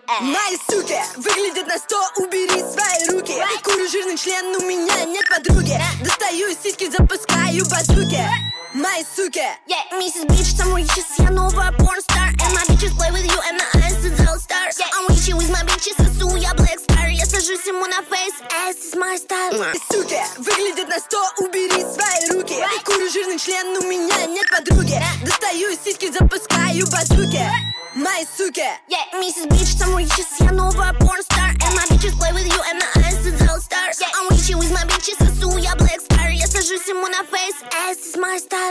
Мои суки выглядят на 100, убери свои руки. Курю жирный член, у меня нет подруги. Достаю из сиськи, запускаю базуки. Мои суки. Mrs. Bitch, somewhere you just see a новая pornstar. And my bitches play with you, and my eyes is all stars. I'm with you with my bitches, сосу я black star. Я сажусь ему на face, ass is my style. Суки выглядят на 100, убери свои руки. Курю жирный член, у меня нет подруги. Достаю из сиськи, запускаю базуки. Мои суки. Mrs. Bitch, somewhere you just see a новая pornstar. And my bitches play with you, and my eyes is all stars. I'm with you with my bitches, сосу я black star. Я сажусь ему на face, ass is my style.